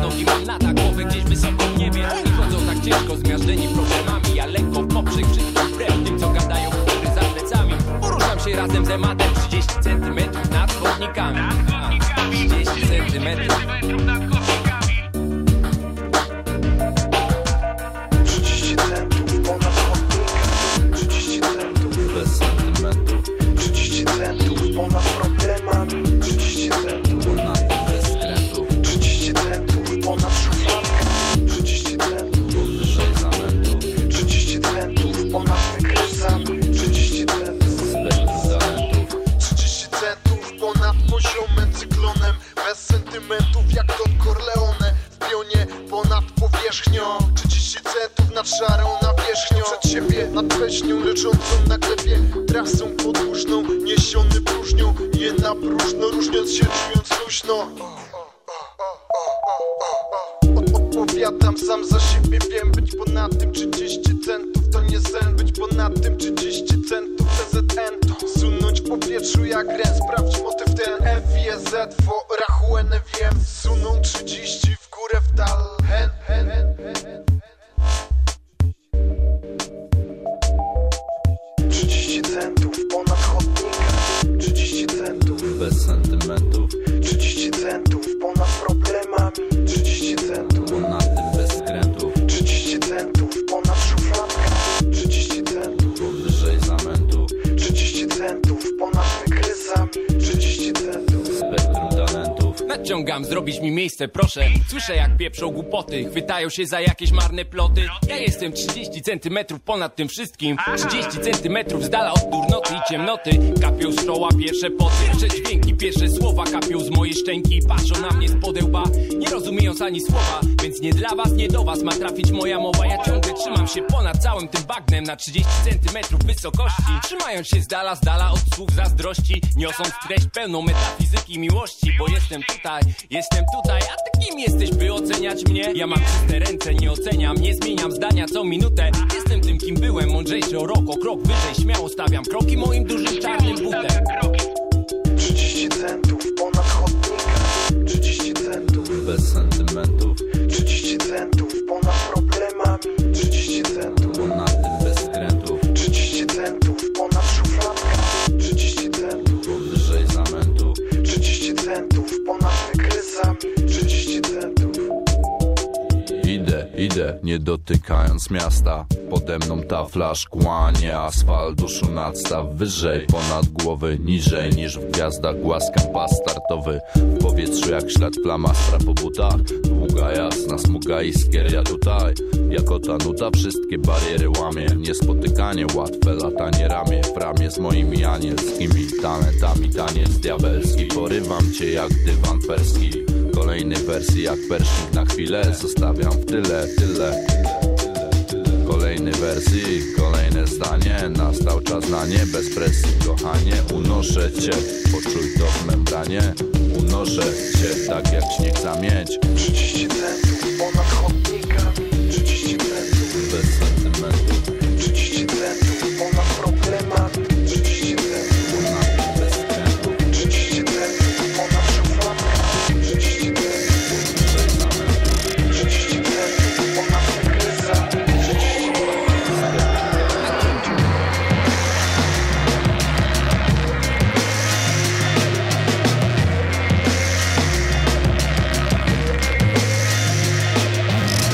nogi mam lata, głowę gdzieś wysoko w niebie. Oni chodzą tak ciężko, zmiażdżeni problemami. Ja lekko w poprzek, wszystkim wbrew tym, co gadają góry za plecami. Poruszam się razem z ematem 30 centymetrów nad chodnikami. 30 centymetrów nad chodnikami. 30 centów ponad chodnikami. 30 centów bez sentymentów. 30 centów ponad problemami. 30 centów ponad bez skrętów. 30 centów ponad szufladkami. 30 centów powyżej zamętów. 30 centów ponad wykresami. 30 centów z talentów. 30 centów ponad poziomem cyklonem. Bez sentymentów jak Don Corleone. W pionie ponad powierzchnią. 30 centów nad szarą nawierzchnią. Przed siebie nad pleśnią leżącą na glebie. Trasą podłużną, niesiony próżnią. Nie na próżno, różniąc się, czując luźno. Odpowiadam sam za siebie, wiem. Być ponad tym 30 centów to nie sen. Być ponad tym 30 centów TZN to sunąć w powietrzu jak ren. Sprawdź motyw ten FIZ w rachu NWM. Suną 30 w górę w dal. Hen, hen, hen, hen, hen. 30 centów ponad chodnikami. 30 centów bez sentymentów. 30 centów ponad problemami. 30 centów ponad tym bez skrętów. 30 centów ponad szufladkami. 30 centów powyżej zamętu. 30 centów ponad wykresami. 30 centów spektrum talentów. Nadciągam, zrobić mi miejsce, proszę. Słyszę jak pieprzą głupoty, chwytają się za jakieś marne ploty. Ja jestem 30 centymetrów ponad tym wszystkim. 30 centymetrów z dala od durnoty i ciemnoty. Kapią z czoła pierwsze poty, pierwsze dźwięki, pierwsze słowa kapią z mojej szczęki. Patrzą na mnie z podełba, nie rozumiejąc ani słowa. Więc nie dla was, nie do was ma trafić moja mowa. Ja ciągle trzymam się ponad całym tym bagnem na 30 centymetrów wysokości. Trzymając się z dala od słów zazdrości. Niosąc treść pełną metafizyki miłości. Bo jestem tutaj, a ty kim jesteś, by oceniać mnie? Ja mam czyste ręce, nie oceniam, nie zmieniam zdania co minutę. Jestem tym, kim byłem, mądrzejszy o rok, o krok wyżej. Śmiało stawiam kroki moim dużym czarnym butem. 30 centów ponad chodnikami. 30 centów bez sentymentów. 30 centów ponad problemami. 30 centów ponad tym bez skrętów. 30 centów ponad szufladkami. 30 centów powyżej zamętu. 30 centów ponad wykresami. 30 centów. Idę, nie dotykając miasta. Pode mną tafla szkła, nie asfalt, duszu nadstaw. Wyżej, ponad głowy, niżej niż w gwiazdach. Głaskam pas startowy w powietrzu jak ślad flamastra po butach. Długa, jasna smuga iskier, ja tutaj jako ta nuta wszystkie bariery łamie. Niespotykanie, łatwe latanie ramię w ramię z moimi anielskimi talentami. Taniec diabelski, porywam cię jak dywan perski. Kolejnej wersji jak persznik na chwilę zostawiam w tyle. Kolejnej wersji, kolejne zdanie. Nastał czas na nie, bez presji kochanie. Unoszę cię, poczuj to w membranie. Unoszę cię tak jak śnieg zamieć. 30 centów ponad chodnikami. 30 centów bez sentymentów. 30 centów ponad problemami. 30 centów ponad bez skrętów. 30 centów ponad szufladkami. 30 centów powyżej zamętu. 30 centów ponad wykresami. 30 centów.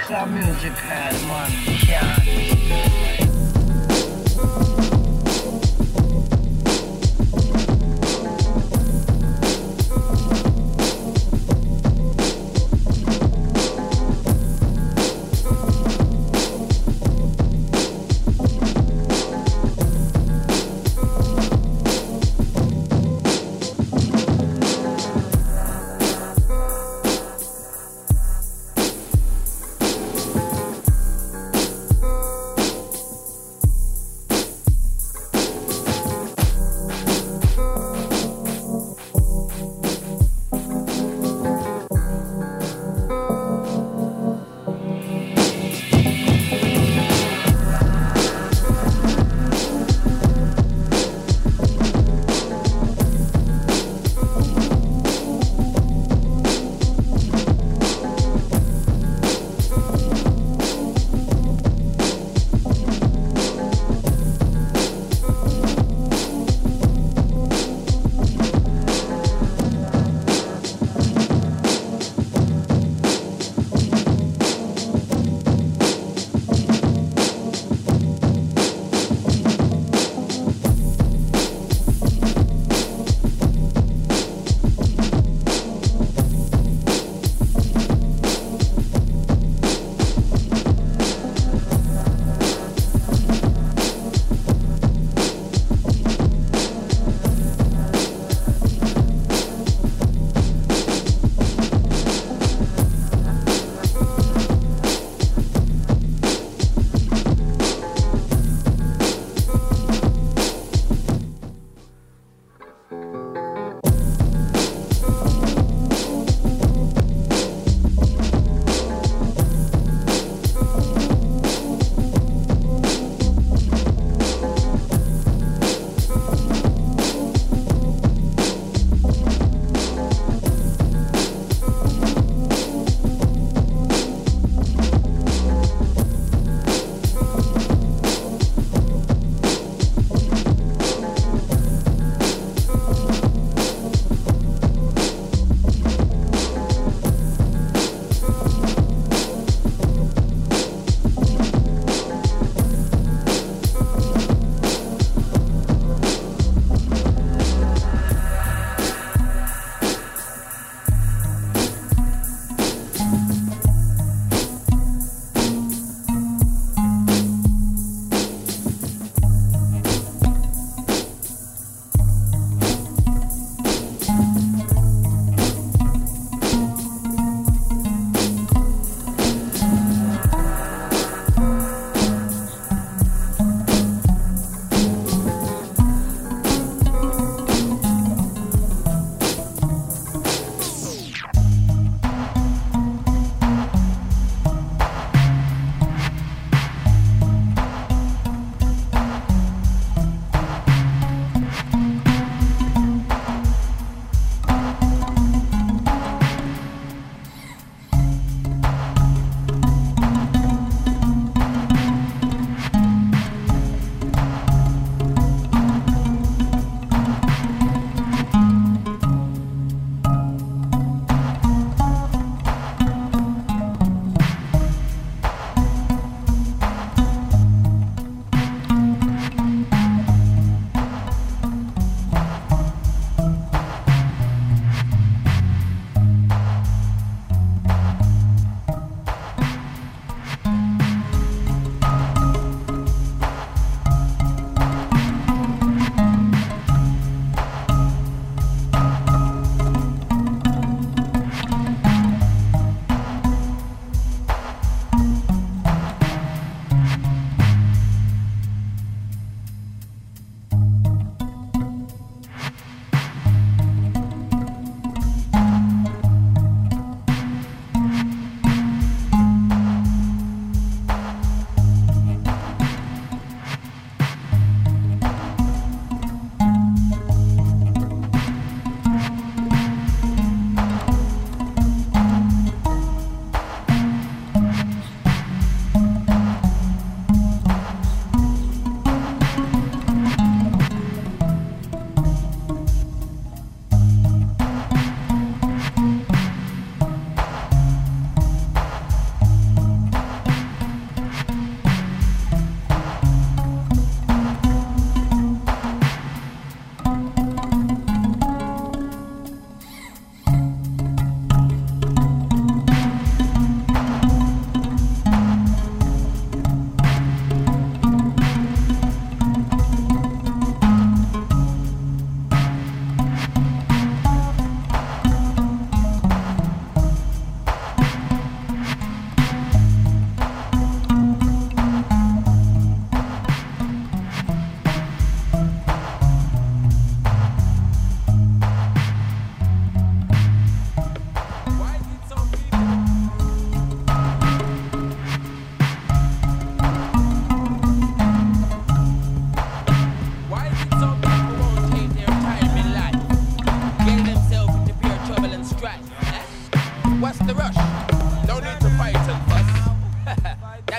Club music has one chance.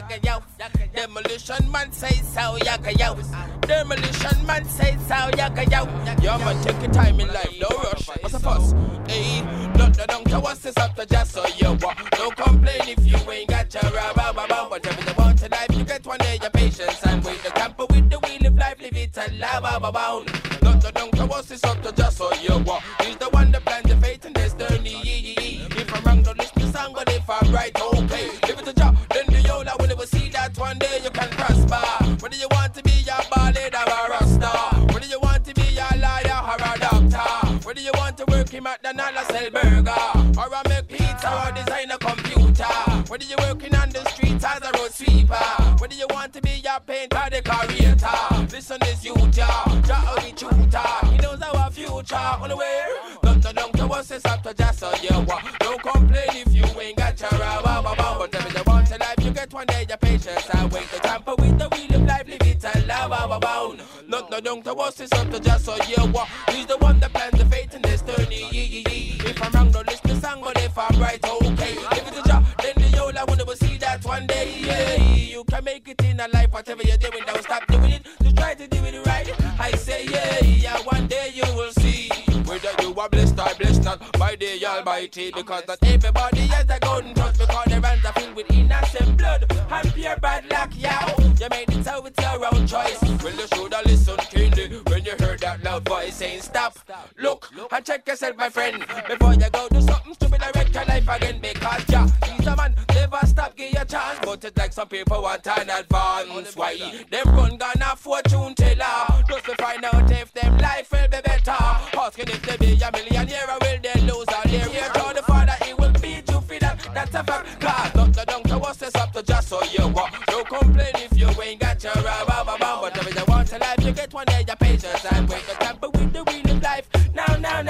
yaka yo. Demolition man say so, yaka yo. Demolition man say so, yaka yo. Yo man, take your time in life, no rush. What's the fuss? Hey, not the don't tell us this up to just so you walk. Don't complain if you ain't got your rubber. Whatever you want to life, you get one day your patience and wait. The camper with the wheel of life, live it and lava bound. Not the don't tell us this up to just so you walk. He's the one that plans the fate and destiny. If I'm wrong, don't listen to song, but if I'm right, okay. If it's a job, then the yola will never see that one day you can prosper. Whether you want to be a ballad or a rasta, whether you want to be a lawyer or a doctor, whether you want to work him at the Nala sell burger, or a make pizza or design a computer, whether you're working on the streets as a road sweeper, whether you want to be a painter or decorator, listen this youth, Jah only tutor, he knows our future, on the way. Don't to us, it's up to just so you walk. Don't complain if you ain't got your but if you want to life, you get one day your patience and wait to tamper with the wheel of life, live it and love bound. Not the don't to us, it's up to just so you walk. He's the one that plans the fate and destiny. If I'm wrong, don't listen to song, but if I'm right, okay. If it's a job, then the yola will never see that one day. Yeah, you can make it in a life, whatever you're doing, don't stop doing it. Just try to do it right. I say yeah, one day you will see whether you are blessed or blessed not by the Almighty. Because not everybody has a golden touch, because their hands are filled with innocent blood and pure bad luck, yow. You made it so with your own choice. Well, you should have listened keenly when you heard that loud voice saying stop, look, and check yourself, my friend, before you go do something stupid and wreck your life again. Because Jah, he's a man, never stop, give you a chance. But it's like some people want an advance. Why? Them run gonna fortune teller just to find out if them life will be better. Asking if they be a millionaire or will they lose all their year. Tell the father he will beat you for that. That's a fact. Cause not the don't to us, it's up to just so you walk. Don't complain if you ain't got your but if you want to life, you get one day your patience and wait to tamper with the wheel of life. Now.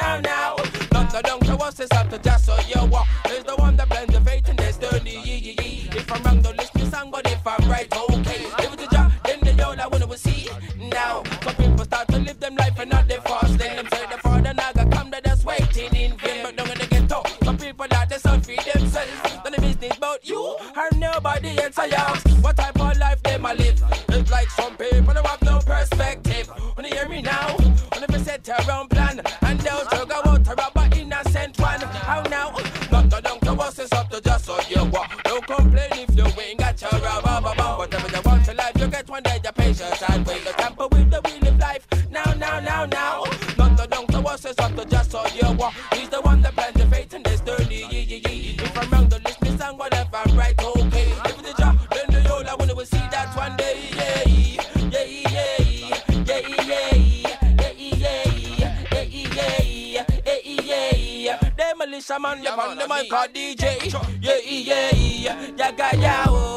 Not the don't to us, it's up to just so you walk. He's the one that blends the fate and destiny. If I'm wrong, don't listen to song, but if I'm right, okay. If it's a job, then the yola will never see. Now, some people start to live them life and not their fast. Then them say the father naga come, they're just waiting in vain. But don't gonna get tough. Some people that they self feed themselves. Then the business about you or nobody else. I ask, what type of life they might live? It's like some people who have no perspective. When you hear me now, when if you set your own plan and they'll talk about a rubber innocent one. How now? Not the don't to us, it's up to just so you walk. Don't complain if you ain't got your rubber. Whatever you want to life, you get one day your patience and wait to tamper with the wheel of life. Now. Not the don't to us, it's up to just so you walk. He's the one that plans the fate and destiny. If I'm wrong, don't listen to song, whatever I'm right, okay. If it's a job, then the yola will never see that one day. Demolition man, you on the mic called DJ. Yaga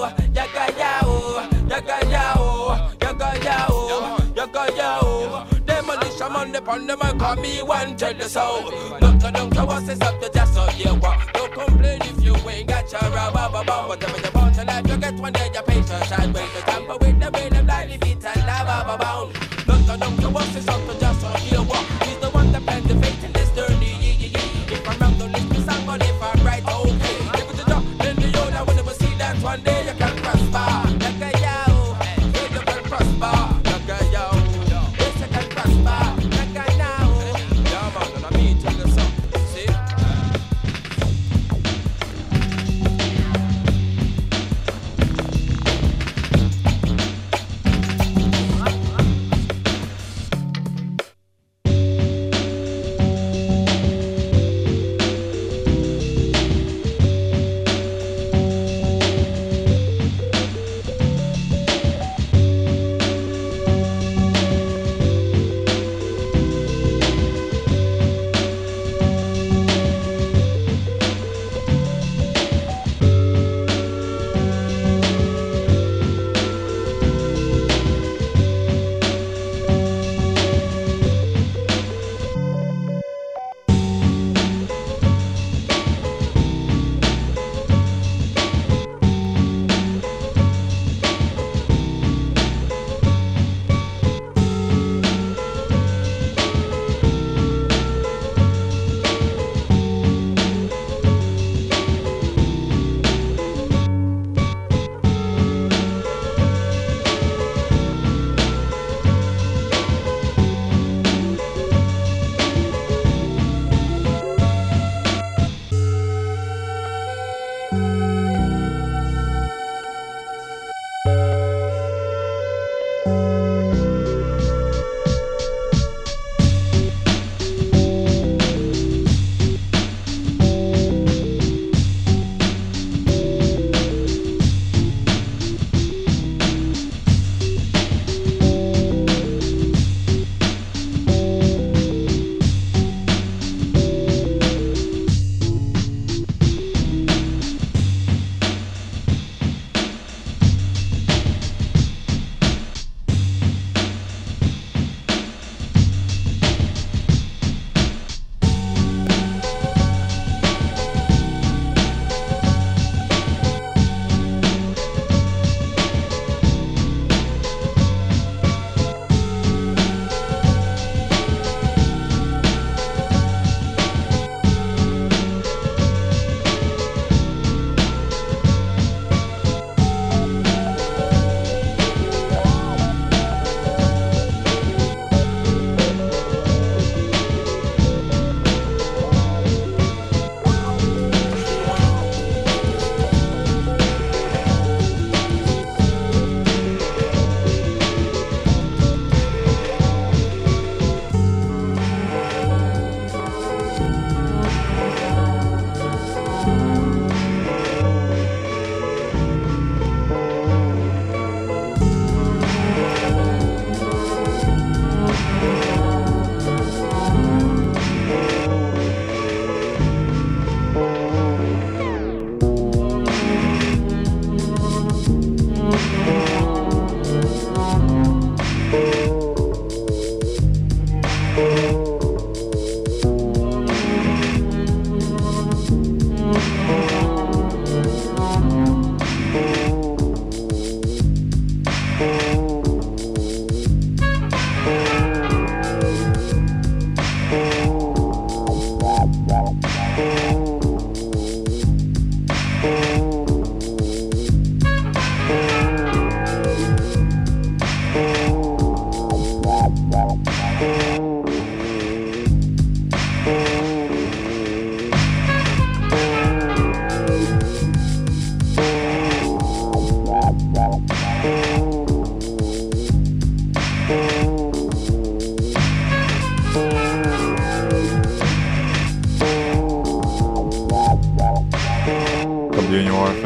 yao. Demolition man, the on the mic call me one tell the soul. Not to don't to us, it's up to just so you walk. Don't complain if you ain't got your rubber. Whatever you want to life, you get one day your patience and wait to tamper with the way of life, live it and lava bound. Not to don't to us, it's up to just so you walk. He's the one that plans the fate and destiny. If I'm wrong, don't listen to song, but if I'm right, okay. If it's a job, then the yola will never see that one day you can prosper. Yaga yao, yeah, you can prosper. Yaga yao, yes, you can prosper. Yaga now, yeah man, and I mean to the song, see?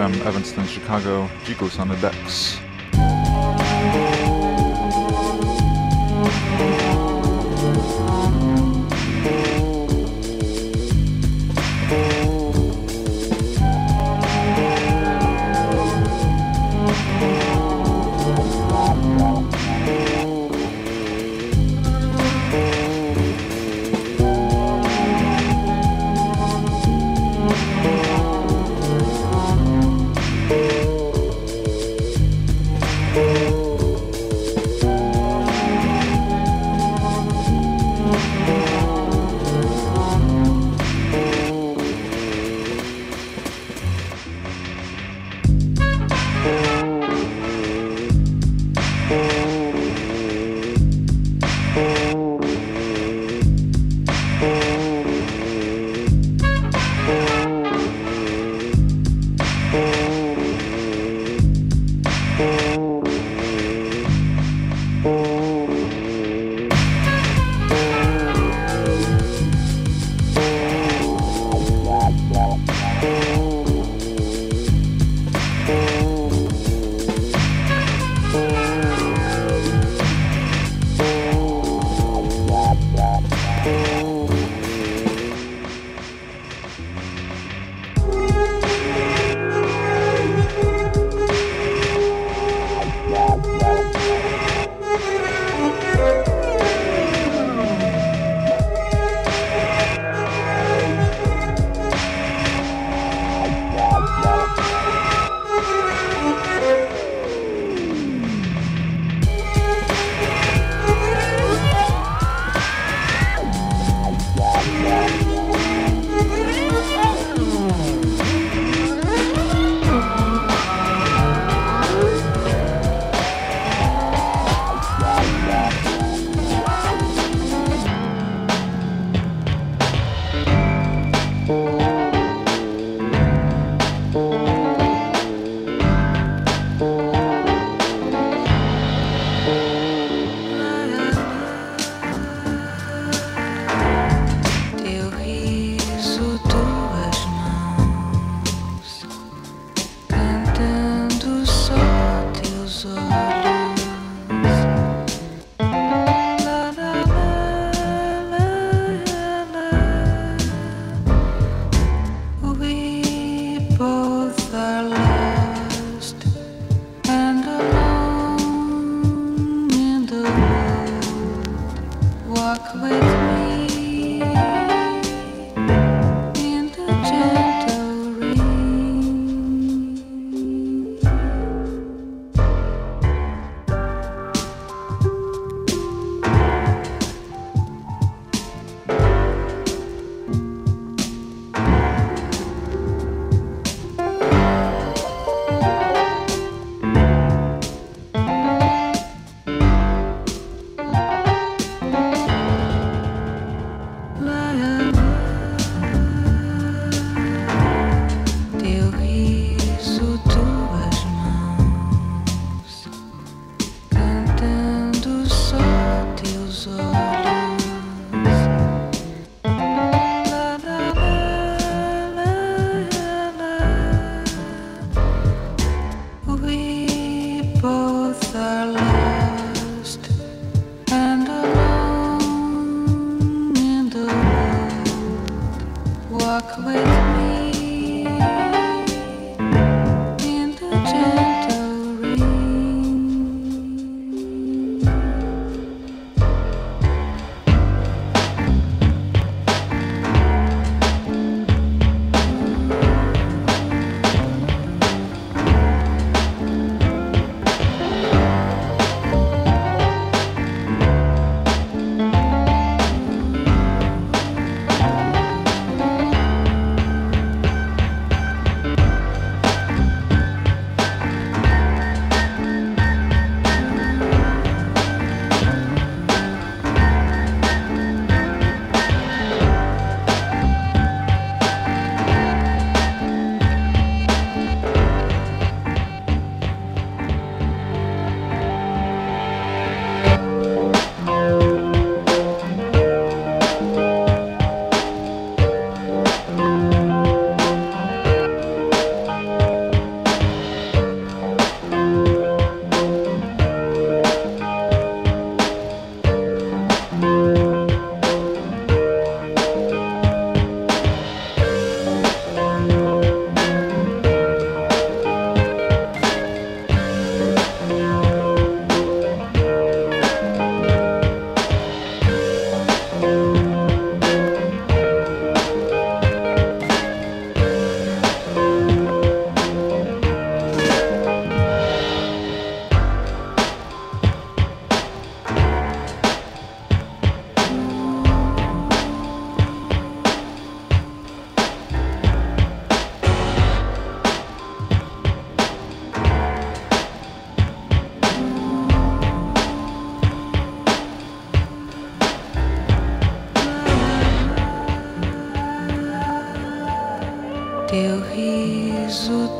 from Evanston, Chicago. Jigos on the decks.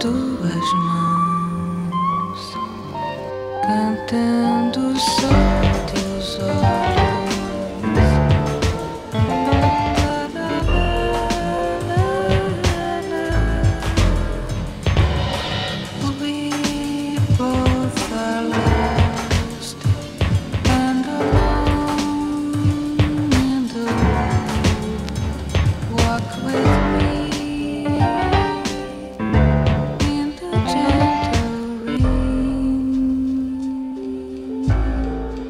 tuas mãos, cantando só teus olhos. We both are lost and alone in the world. Walk with me in the gentle rain.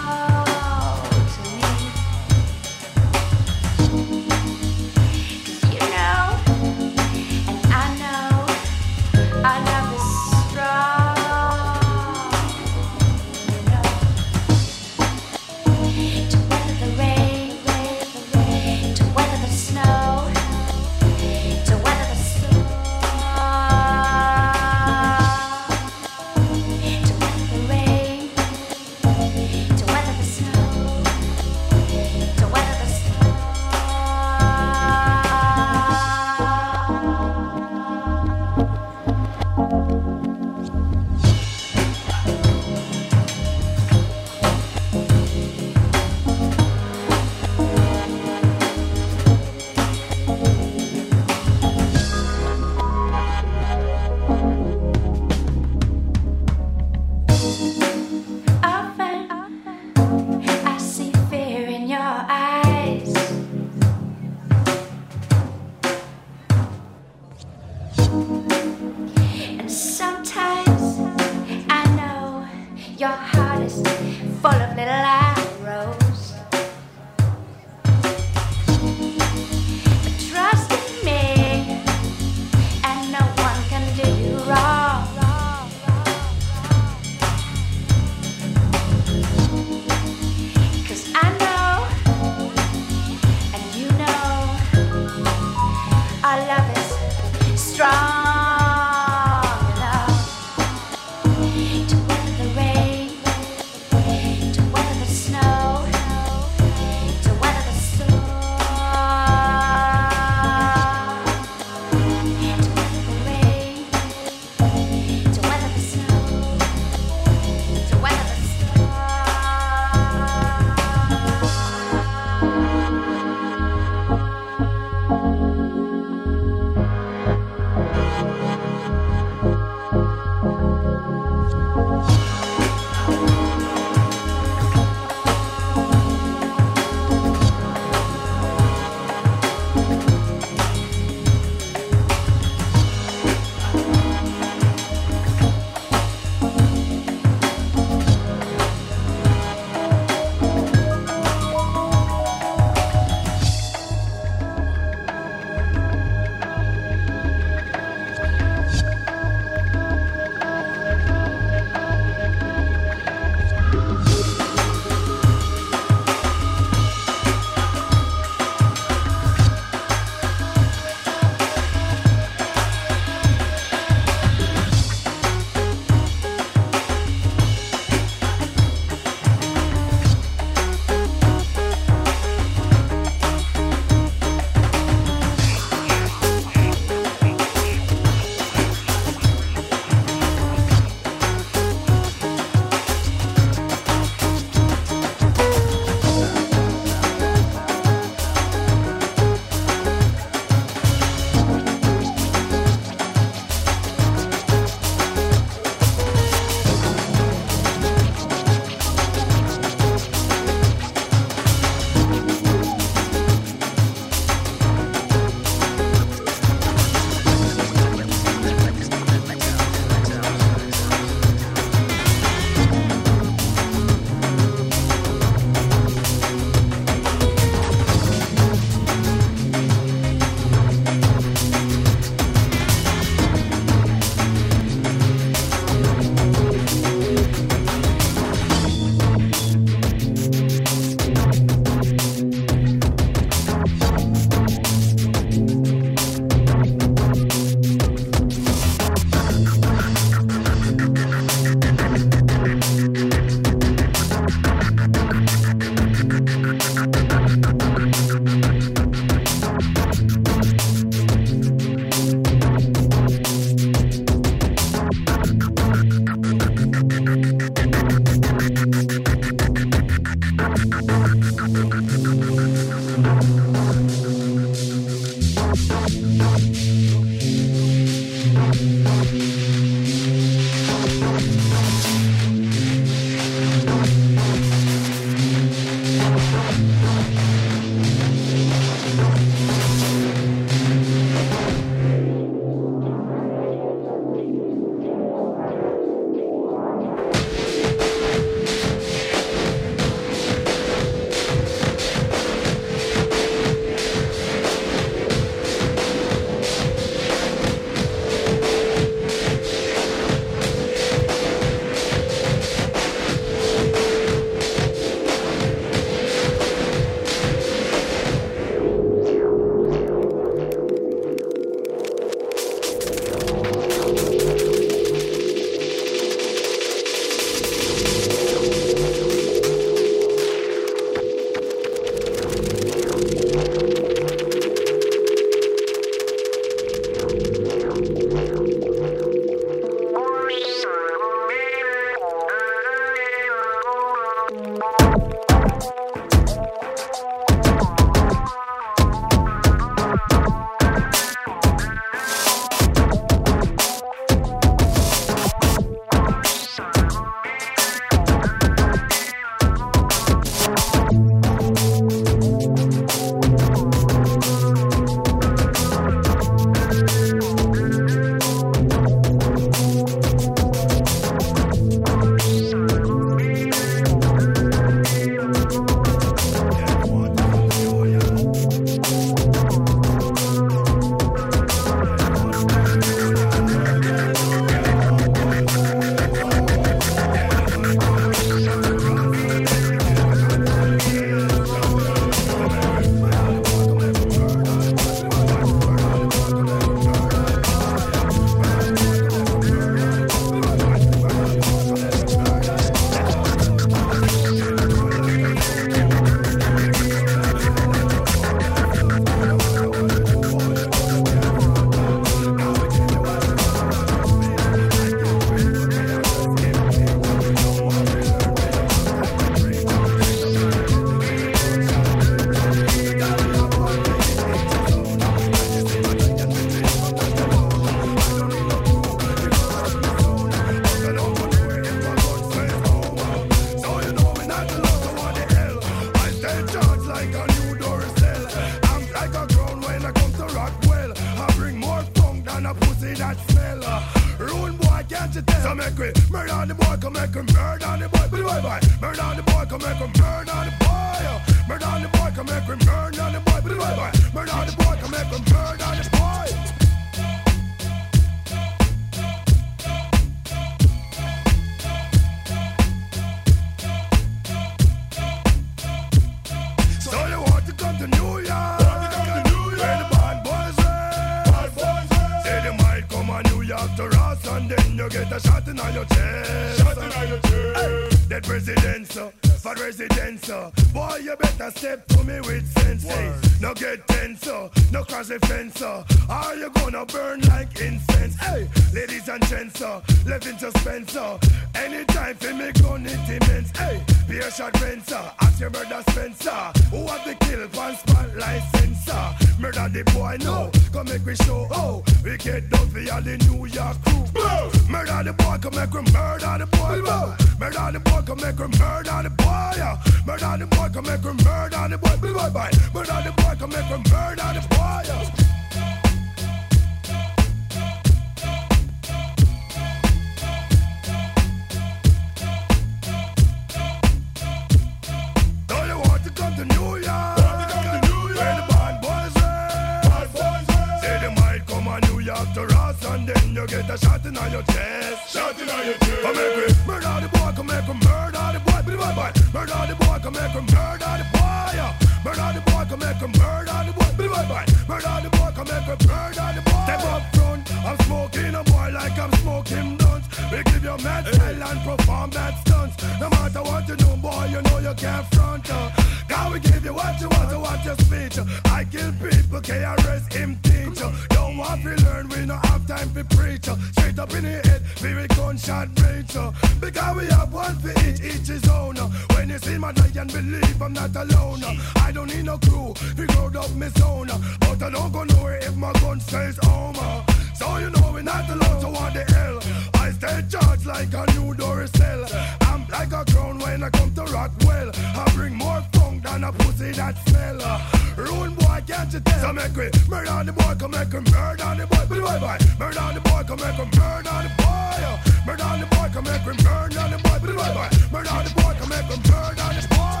So you know we not allowed to want the hell. I stay charged like a new Duracell. I'm like a crown when I come to Rockwell. I bring more funk than a pussy that smell. Rude boy, can't you tell? So make we murder the boy, come make we murder the boy. Bye bye. Murder the boy, come make we murder the boy. Murder the boy, come make we murder the boy. Bye bye. Murder the boy, come make we murder the boy.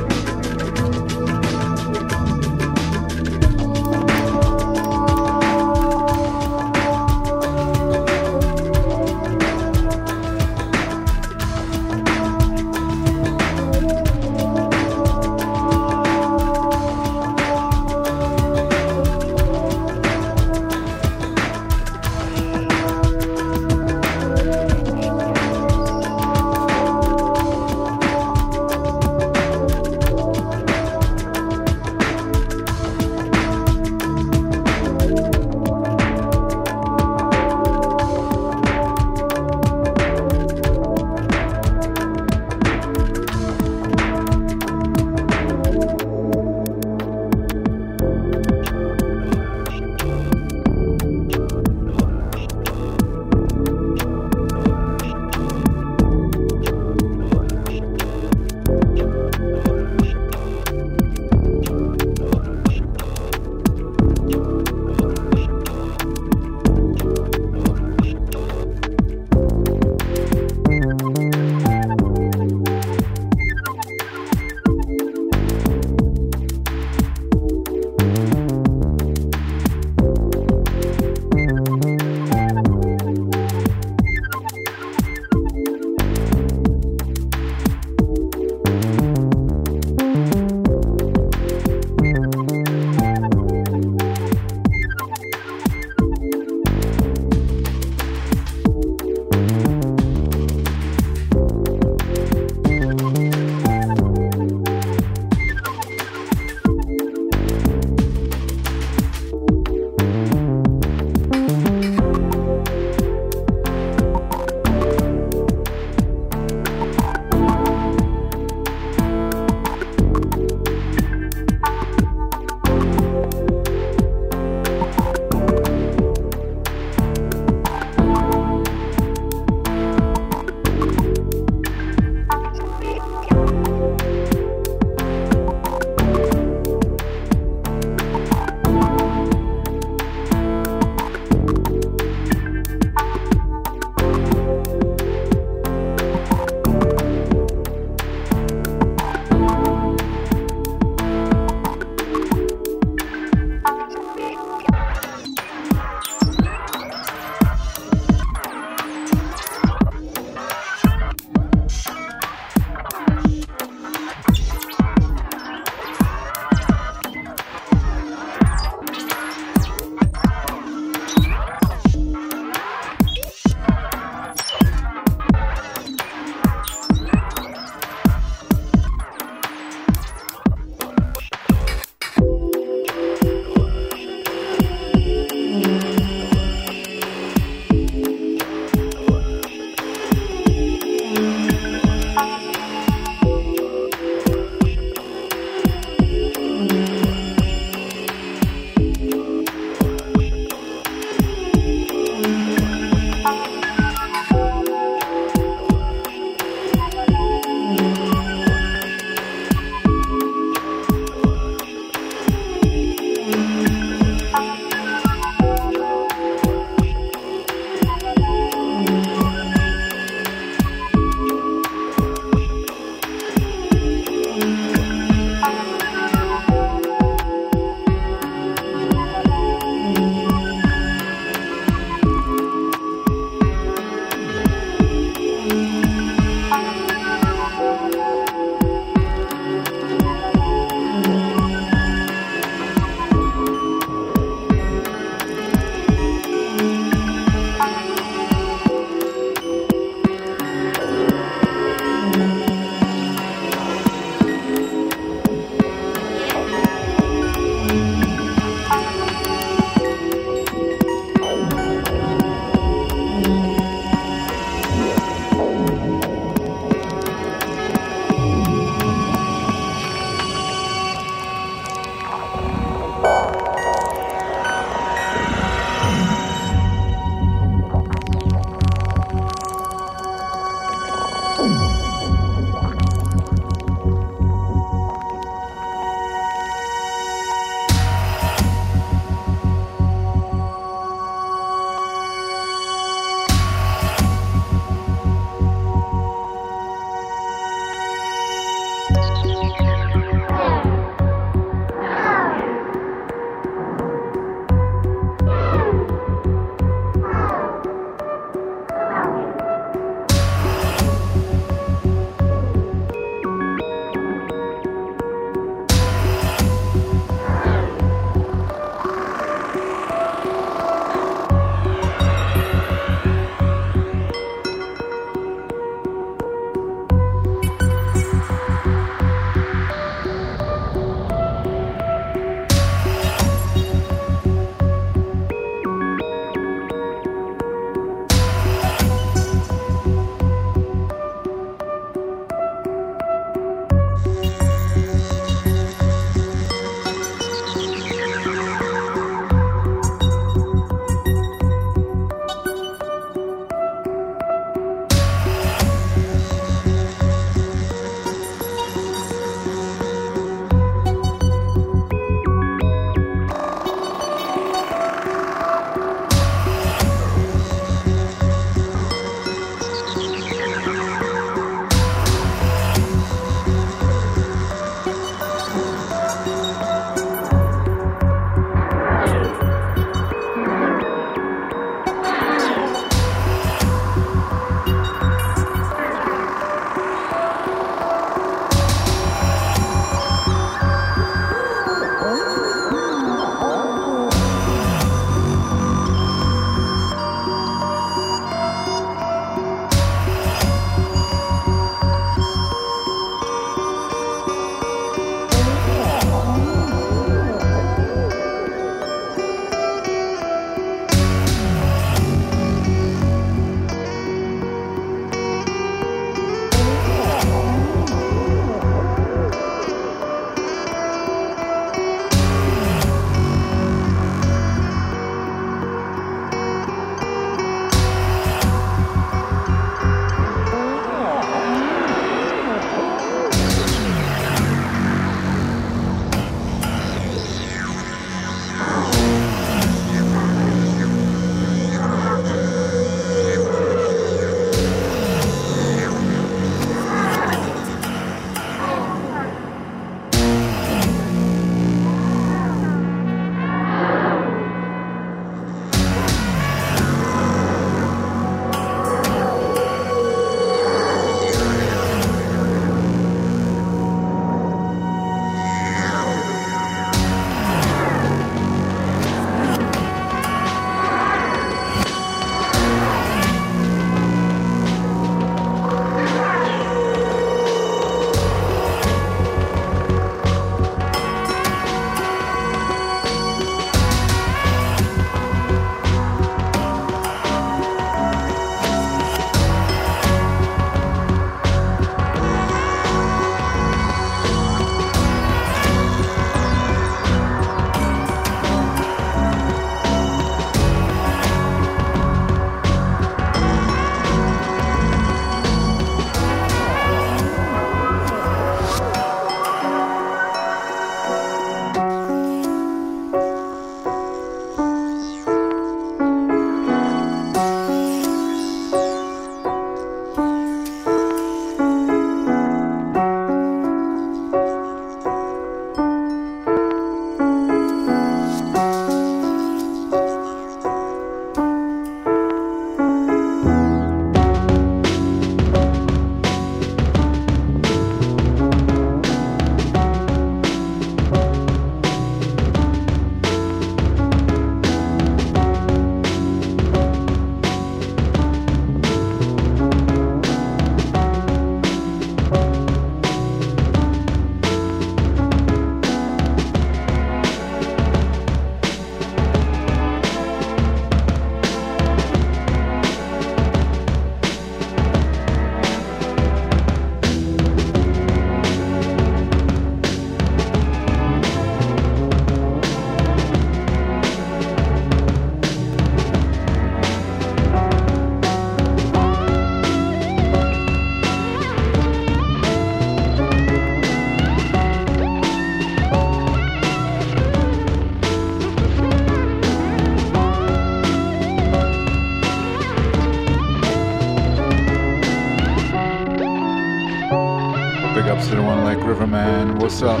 to the one like Riverman. What's up?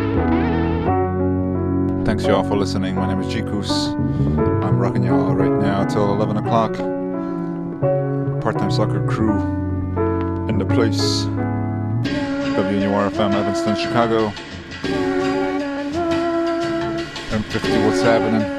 Thanks y'all for listening. My name is Jikus. I'm rocking y'all right now till 11 o'clock. Part-time soccer crew in the place. WNUR-FM, Evanston, Chicago. M50, what's happening?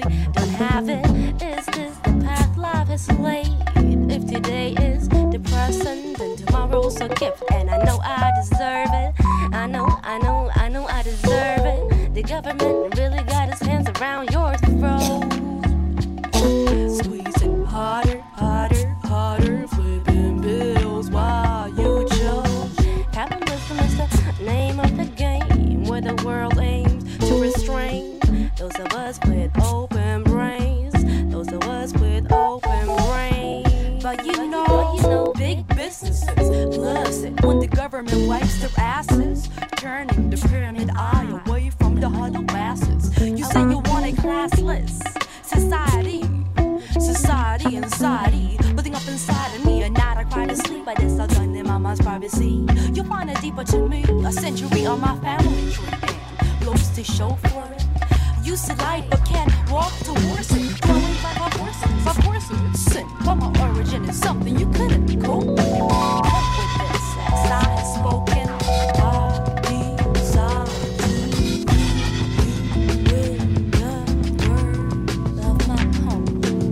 If today is depressed curse or gift, and I know I deserve it. I know I deserve it. The government really got its hands around your throat. Squeezing harder, harder, harder, flipping bills while you chose. Capitalism is the name of the game where the world aims to restrain those of us with open brains. Those of us with open brains. But you know, big businesses loves it when the government wipes their asses, turning the pyramid eye away from the huddled masses. You say you want a classless society, building up inside of me, and not a cry to sleep. But it's all done in my mind's privacy. You find it deeper to me, a century on my family tree, and blows to show for it. You see light but can't walk towards it. Flowing by my horses, sin. But my origin is something you couldn't cope with. With this, as I have spoken, I desire to be with the words of my home.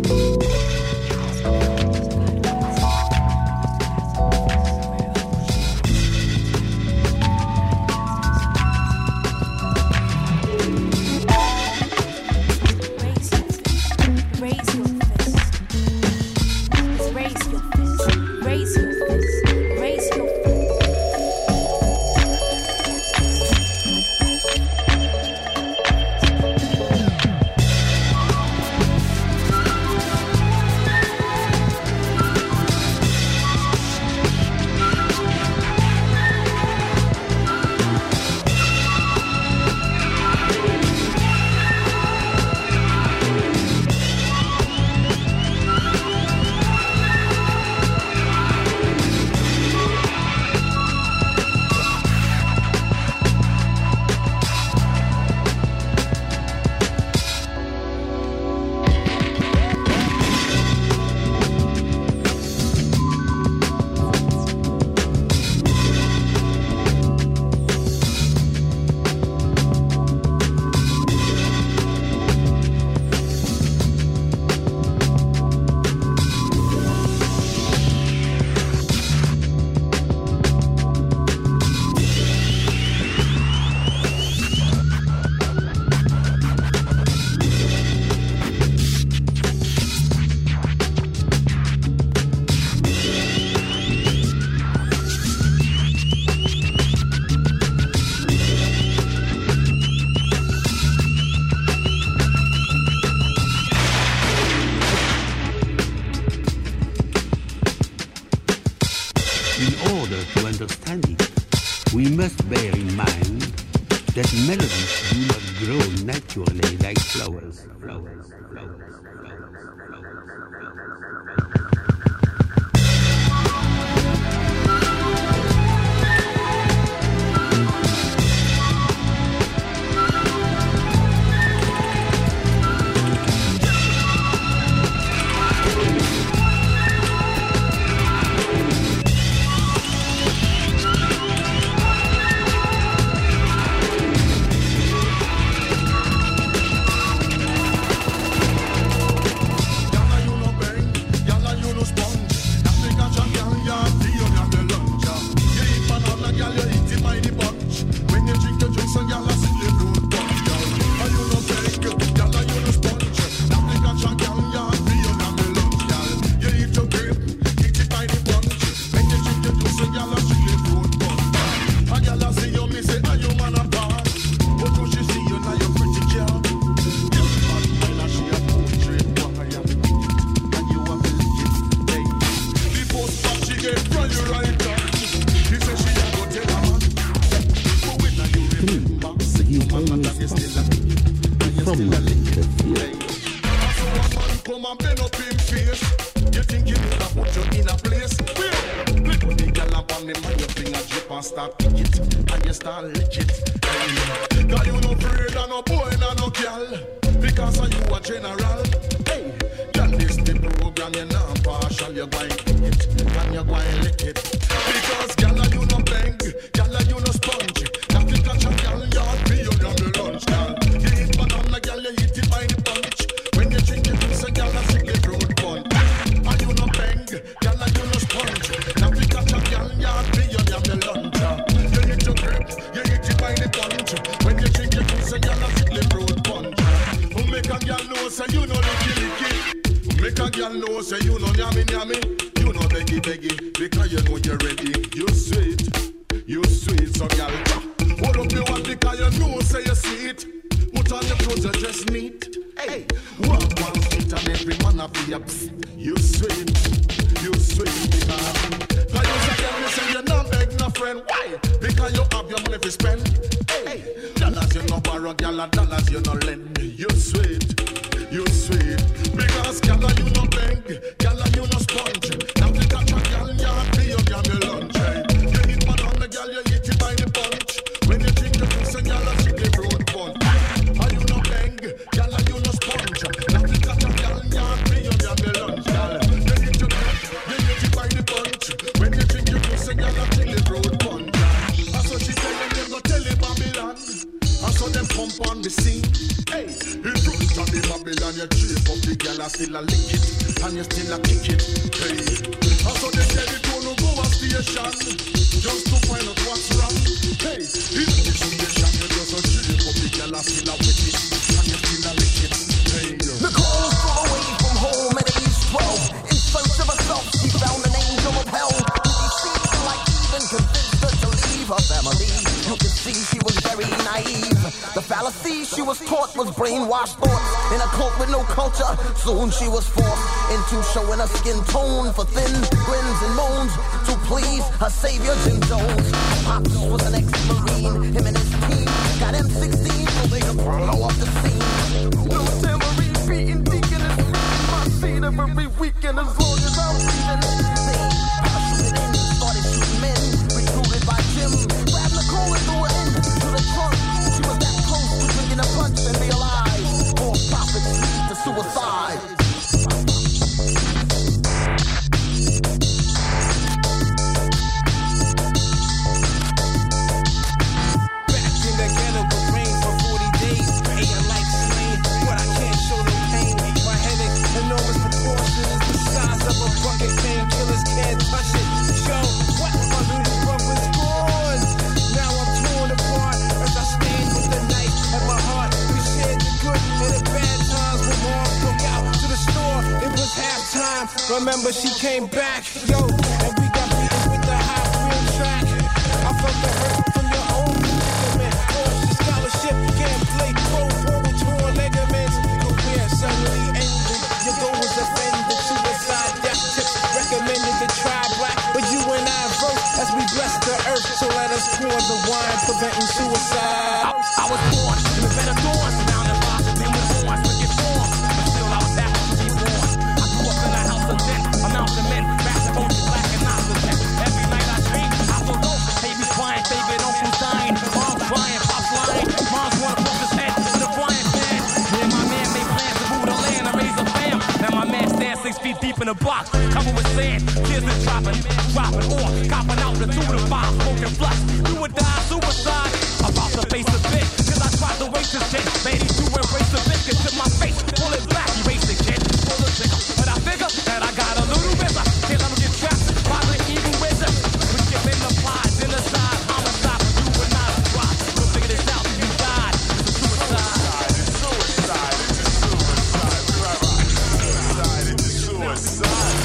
We must bear in mind that melodies do not grow naturally like flowers. Stop it, and you start legit. Cause you no afraid of no boy and no girl, because of you a general. Hey, girl, this the program, you're not partial, you're going to click it, and you're going to lick it. Because girl, you no bang, girl, you no sponge. That you catch a girl, you're be on the lunch, girl. You eat banana, girl, you eat it by the bunch. When you drink it, it's a girl, that's a good road punch. And you no bang, girl, you no sponge. That you catch a girl, you're beggy, because you know you're ready. You sweet, so girl. Hold up your one because you know say you're sweet. Put on your clothes, you just neat. Hey, walk 1 feet and every man up here. You sweet, because you say girl, me say you not beg no friend. Why? Because you have your money to spend. Hey, dollars you no borrow, girl, dollars you no lend. You sweet, because girl, you no beg, girl, you no sponge. Now we got your girl, you happy, you give me lunch. Hey, you eat man on the girl, you eat it by the bunch. When you drink the juice, and girl, she give road punch. Are you no beg, girl, you no sponge. Now we got your girl, you happy, you give me lunch, girl. You eat it by the bunch. When you drink your juice, and girl, she give road punch. And so she tell them go tell the Babylon. And so them pump on the scene. Hey, you front of the Babylon, you drape up the girl, and still a lick it, and you still a kick it. Hey, and so they tell you don't go a station, just to find out what's wrong. Hey, in the station, you just a drape up the girl, and still a wick it, and you still a lick it. Hey, Nicole flew away from home at age 12. In search of herself, she found an angel of hell. He seemed like even convinced her to leave her family. You could see she was very naive. The fallacy she was taught was brainwashed thoughts in a cult with no culture. Soon she was forced into showing her skin tone for thin grins and moans to please her savior Jim Jones. Pops was an ex-marine, him and his team got M16 so they could blow up the scene. No tambourine beating deacon is reading my seat every weekend as long as I'm breathing. They parachuted in, started shooting men, recruited by Jim. Grabbed Nicole and threw her into the trunk. She was that close to drinking a punch and realized more profits lead to suicide. Back in the ghetto with rain for 40 days. Ate like slain, but I can't show no pain. My headache, enormous proportion, is the size of a bucket. Painkillers can't touch it. Yo, what my little brother's gone. Now I'm torn apart as I stand with the knife at my heart. We shared the good and the bad times when mom broke out to the store. It was halftime. Remember she came back, yo, and we got beaten with the high wheel track. I felt the hurt from your own ligament. Lost your scholarship, can't play pro ball with torn ligaments. Career suddenly ended. Your goal was offended. Suicide, death tips recommended to try black, but you and I vote as we bless the earth. So let us pour the wine, preventing suicide. I was born in a bed of thorns, surrounded by men with horns, wicked forms. But still I was happy to be born. I grew up in a house of men, a mountain men, massive bones, black and oxygen. Every night I dream, I feel low. Baby crying, favorite uncle's dying. Mom's crying, pop's lying. Mom's wanna put his head in the frying pan. Me and my man made plans to move the land and raise a fam. Now my man stands 6 feet deep in a box, covered with sand. Tears is dropping, or copping out the 2 to 5, smoking flux. You would die, suicide. About to face a bitch, cause I tried to waste this shit. Lady, you embrace the biscuit to my face. Pull it back, erase the kid. Pull the trigger, but I figure that I got a little bit. Can't let them get trapped by the evil wizard. We get in the plies, genocide, homicide. You were not a drop. Don't figure this out, you died. It's a suicide. suicide, it's suicide.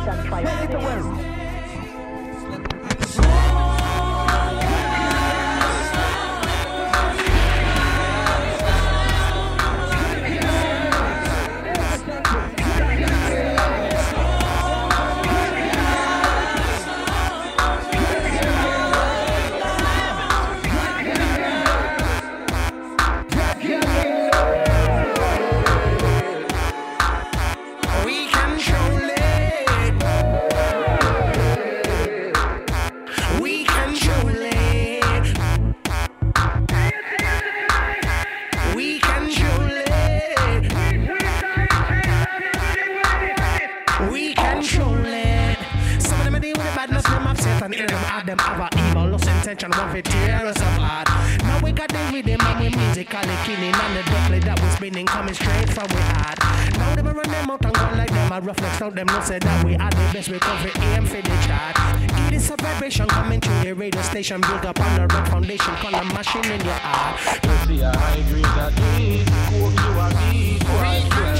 and try to them not say that we are the best, we come for aim for the chart. It is a vibration coming through the radio station, built up on the rock foundation, call a machine in your heart. You see a high grade that is, cool you are deep.